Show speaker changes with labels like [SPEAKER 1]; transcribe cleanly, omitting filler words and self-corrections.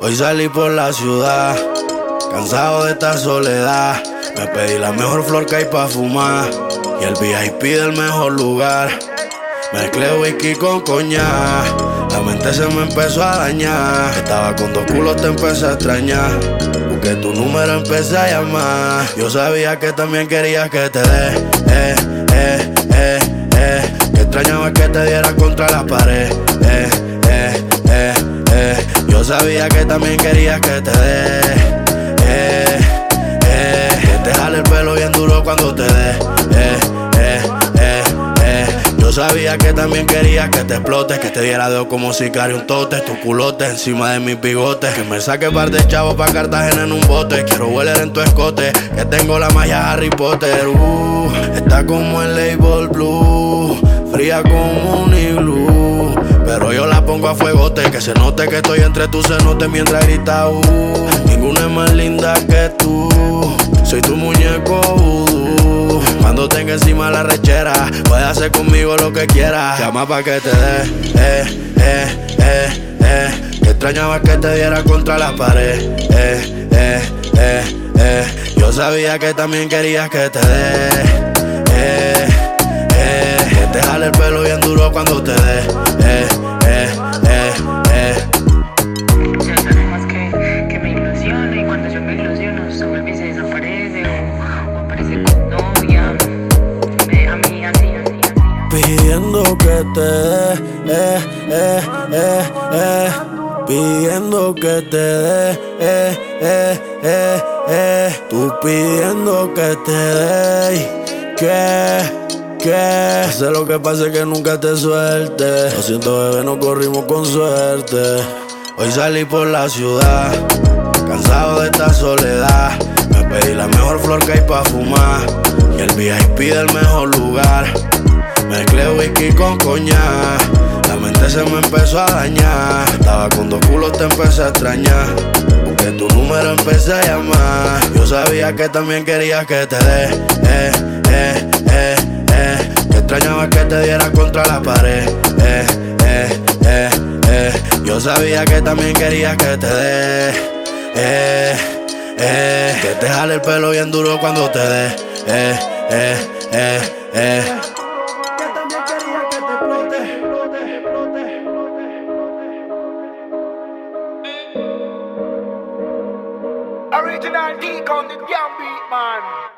[SPEAKER 1] Hoy salí por la ciudad, cansado de esta soledad. Me pedí la mejor flor que hay pa' fumar y el VIP del mejor lugar. Mezclé whisky con coñac, la mente se me empezó a dañar. Estaba con dos culos, te empecé a extrañar. Busqué tu número, empecé a llamar. Yo sabía que también querías que te dé, que extrañaba que te diera contra la pared, Yo sabía que también querías que te dé, que te jale el pelo bien duro cuando te dé, Yo sabía que también querías que te explotes, que te diera dedo como sicario un tote, tu culote encima de mis bigotes, que me saque par de chavos pa' Cartagena en un bote. Quiero hueler en tu escote, que tengo la malla Harry Potter. Está como el label blue, fría como un iglú, pero yo la pongo a fuegote, que se note que estoy entre tus cenotes mientras grita ninguna es más linda que tú, soy tu muñeco vudú. Cuando tenga encima la rechera, puedes hacer conmigo lo que quieras. Llama pa' que te dé, que extrañaba que te diera contra la pared, Yo sabía que también querías que te dé, que te jale el pelo bien duro cuando te dé,
[SPEAKER 2] Más que me ilusiona, y cuando yo me ilusiono se vuelve y se desaparece o aparece con novia. Me deja a mí así.
[SPEAKER 1] pidiendo que te dé, pidiendo que te dé, tú pidiendo que te dé, que sé lo que pasa es que nunca te suelte. Lo siento, bebé, no corrimos con suerte. Hoy salí por la ciudad, cansado de esta soledad. Me pedí la mejor flor que hay pa' fumar y el VIP del mejor lugar. Mezclé whisky con coñac, la mente se me empezó a dañar. Estaba con dos culos, te empecé a extrañar. Busqué tu número, empecé a llamar. Yo sabía que también querías que te dé, que extrañaba que te diera contra la pared, Yo sabía que también querías que te dé, que te jale el pelo bien duro cuando te dé, que también quería que te explote.
[SPEAKER 3] Original D on the damn beat, man.